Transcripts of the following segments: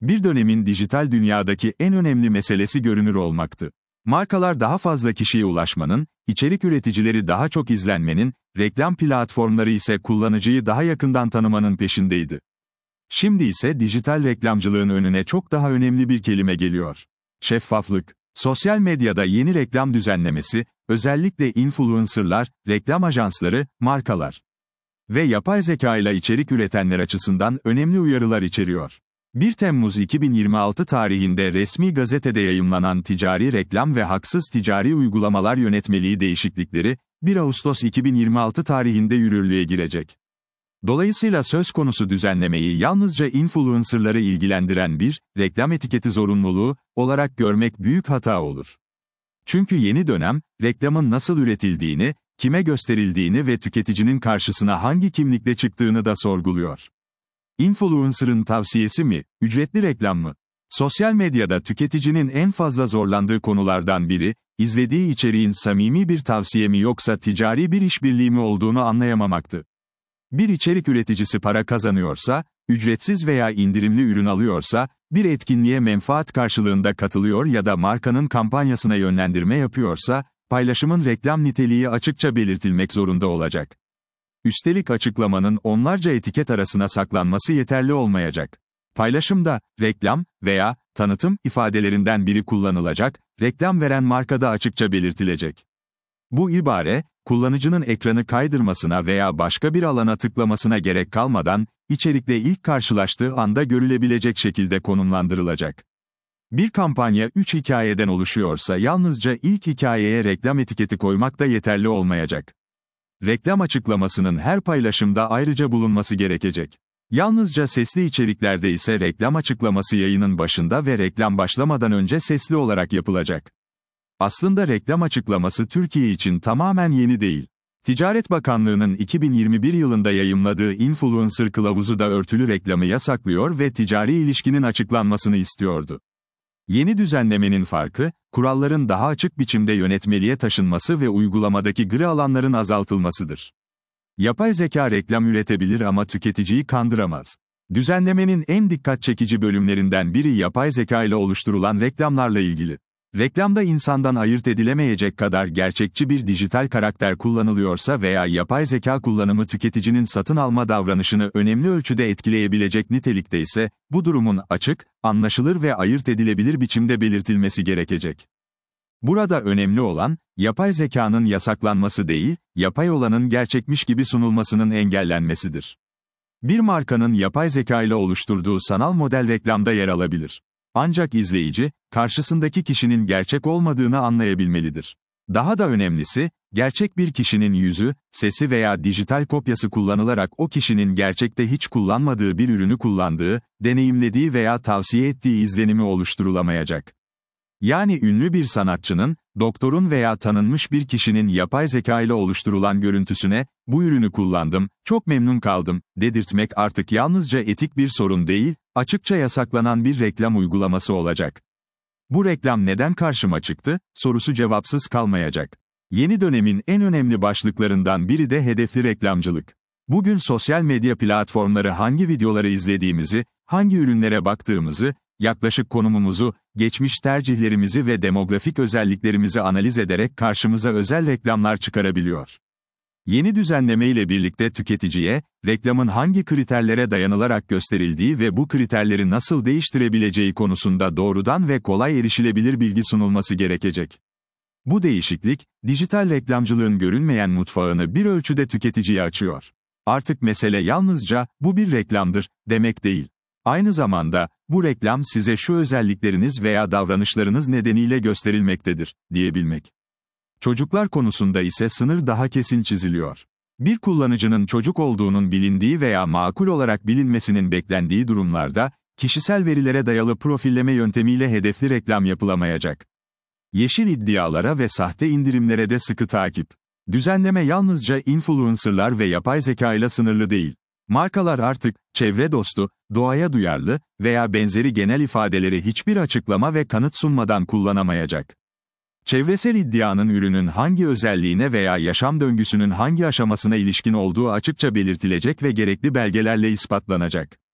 Bir dönemin dijital dünyadaki en önemli meselesi görünür olmaktı. Markalar daha fazla kişiye ulaşmanın, içerik üreticileri daha çok izlenmenin, reklam platformları ise kullanıcıyı daha yakından tanımanın peşindeydi. Şimdi ise dijital reklamcılığın önüne çok daha önemli bir kelime geliyor. Şeffaflık. Sosyal medyada yeni reklam düzenlemesi, özellikle influencerlar, reklam ajansları, markalar ve yapay zeka ile içerik üretenler açısından önemli uyarılar içeriyor. 1 Temmuz 2026 tarihinde resmi gazetede yayımlanan Ticari Reklam ve Haksız Ticari Uygulamalar Yönetmeliği değişiklikleri, 1 Ağustos 2026 tarihinde yürürlüğe girecek. Dolayısıyla söz konusu düzenlemeyi yalnızca influencerları ilgilendiren bir, reklam etiketi zorunluluğu, olarak görmek büyük hata olur. Çünkü yeni dönem, reklamın nasıl üretildiğini, kime gösterildiğini ve tüketicinin karşısına hangi kimlikle çıktığını da sorguluyor. Influencer'ın tavsiyesi mi, ücretli reklam mı? Sosyal medyada tüketicinin en fazla zorlandığı konulardan biri, izlediği içeriğin samimi bir tavsiye mi yoksa ticari bir işbirliği mi olduğunu anlayamamaktı. Bir içerik üreticisi para kazanıyorsa, ücretsiz veya indirimli ürün alıyorsa, bir etkinliğe menfaat karşılığında katılıyor ya da markanın kampanyasına yönlendirme yapıyorsa, paylaşımın reklam niteliği açıkça belirtilmek zorunda olacak. Üstelik açıklamanın onlarca etiket arasına saklanması yeterli olmayacak. Paylaşımda, reklam veya tanıtım ifadelerinden biri kullanılacak, reklam veren markada açıkça belirtilecek. Bu ibare, kullanıcının ekranı kaydırmasına veya başka bir alana tıklamasına gerek kalmadan, içerikle ilk karşılaştığı anda görülebilecek şekilde konumlandırılacak. Bir kampanya 3 hikayeden oluşuyorsa yalnızca ilk hikayeye reklam etiketi koymak da yeterli olmayacak. Reklam açıklamasının her paylaşımda ayrıca bulunması gerekecek. Yalnızca sesli içeriklerde ise reklam açıklaması yayının başında ve reklam başlamadan önce sesli olarak yapılacak. Aslında reklam açıklaması Türkiye için tamamen yeni değil. Ticaret Bakanlığı'nın 2021 yılında yayımladığı influencer kılavuzu da örtülü reklamı yasaklıyor ve ticari ilişkinin açıklanmasını istiyordu. Yeni düzenlemenin farkı, kuralların daha açık biçimde yönetmeliğe taşınması ve uygulamadaki gri alanların azaltılmasıdır. Yapay zeka reklam üretebilir ama tüketiciyi kandıramaz. Düzenlemenin en dikkat çekici bölümlerinden biri yapay zeka ile oluşturulan reklamlarla ilgili. Reklamda insandan ayırt edilemeyecek kadar gerçekçi bir dijital karakter kullanılıyorsa veya yapay zeka kullanımı tüketicinin satın alma davranışını önemli ölçüde etkileyebilecek nitelikte ise, bu durumun açık, anlaşılır ve ayırt edilebilir biçimde belirtilmesi gerekecek. Burada önemli olan, yapay zekanın yasaklanması değil, yapay olanın gerçekmiş gibi sunulmasının engellenmesidir. Bir markanın yapay zeka ile oluşturduğu sanal model reklamda yer alabilir. Ancak izleyici, karşısındaki kişinin gerçek olmadığını anlayabilmelidir. Daha da önemlisi, gerçek bir kişinin yüzü, sesi veya dijital kopyası kullanılarak o kişinin gerçekte hiç kullanmadığı bir ürünü kullandığı, deneyimlediği veya tavsiye ettiği izlenimi oluşturulamayacak. Yani ünlü bir sanatçının, doktorun veya tanınmış bir kişinin yapay zeka ile oluşturulan görüntüsüne, bu ürünü kullandım, çok memnun kaldım, dedirtmek artık yalnızca etik bir sorun değil, açıkça yasaklanan bir reklam uygulaması olacak. Bu reklam neden karşıma çıktı, sorusu cevapsız kalmayacak. Yeni dönemin en önemli başlıklarından biri de hedefli reklamcılık. Bugün sosyal medya platformları hangi videoları izlediğimizi, hangi ürünlere baktığımızı, yaklaşık konumumuzu, geçmiş tercihlerimizi ve demografik özelliklerimizi analiz ederek karşımıza özel reklamlar çıkarabiliyor. Yeni düzenleme ile birlikte tüketiciye, reklamın hangi kriterlere dayanılarak gösterildiği ve bu kriterleri nasıl değiştirebileceği konusunda doğrudan ve kolay erişilebilir bilgi sunulması gerekecek. Bu değişiklik, dijital reklamcılığın görünmeyen mutfağını bir ölçüde tüketiciye açıyor. Artık mesele yalnızca, bu bir reklamdır, demek değil. Aynı zamanda, bu reklam size şu özellikleriniz veya davranışlarınız nedeniyle gösterilmektedir, diyebilmek. Çocuklar konusunda ise sınır daha kesin çiziliyor. Bir kullanıcının çocuk olduğunun bilindiği veya makul olarak bilinmesinin beklendiği durumlarda, kişisel verilere dayalı profilleme yöntemiyle hedefli reklam yapılamayacak. Yeşil iddialara ve sahte indirimlere de sıkı takip. Düzenleme yalnızca influencerlar ve yapay zeka ile sınırlı değil. Markalar artık, çevre dostu, doğaya duyarlı veya benzeri genel ifadeleri hiçbir açıklama ve kanıt sunmadan kullanamayacak. Çevresel iddianın ürünün hangi özelliğine veya yaşam döngüsünün hangi aşamasına ilişkin olduğu açıkça belirtilecek ve gerekli belgelerle ispatlanacak.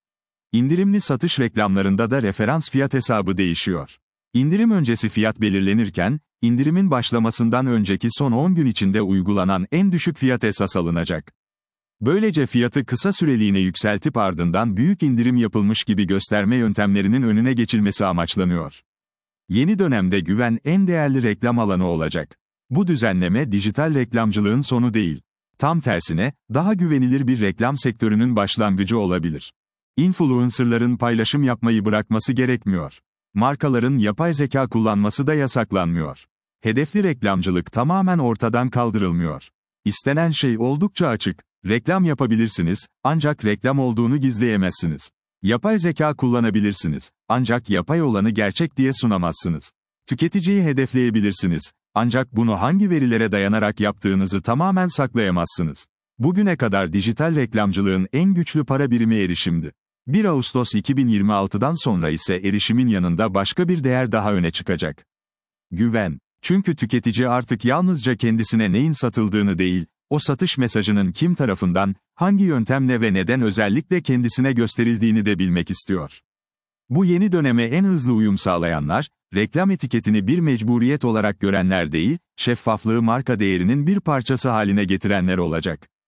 İndirimli satış reklamlarında da referans fiyat hesabı değişiyor. İndirim öncesi fiyat belirlenirken, indirimin başlamasından önceki son 10 gün içinde uygulanan en düşük fiyat esas alınacak. Böylece fiyatı kısa süreliğine yükseltip ardından büyük indirim yapılmış gibi gösterme yöntemlerinin önüne geçilmesi amaçlanıyor. Yeni dönemde güven en değerli reklam alanı olacak. Bu düzenleme dijital reklamcılığın sonu değil. Tam tersine, daha güvenilir bir reklam sektörünün başlangıcı olabilir. Influencerların paylaşım yapmayı bırakması gerekmiyor. Markaların yapay zeka kullanması da yasaklanmıyor. Hedefli reklamcılık tamamen ortadan kaldırılmıyor. İstenen şey oldukça açık. Reklam yapabilirsiniz, ancak reklam olduğunu gizleyemezsiniz. Yapay zeka kullanabilirsiniz, ancak yapay olanı gerçek diye sunamazsınız. Tüketiciyi hedefleyebilirsiniz, ancak bunu hangi verilere dayanarak yaptığınızı tamamen saklayamazsınız. Bugüne kadar dijital reklamcılığın en güçlü para birimi erişimdi. 1 Ağustos 2026'dan sonra ise erişimin yanında başka bir değer daha öne çıkacak. Güven. Çünkü tüketici artık yalnızca kendisine neyin satıldığını değil, o satış mesajının kim tarafından, hangi yöntemle ve neden özellikle kendisine gösterildiğini de bilmek istiyor. Bu yeni döneme en hızlı uyum sağlayanlar, reklam etiketini bir mecburiyet olarak görenler değil, şeffaflığı marka değerinin bir parçası haline getirenler olacak.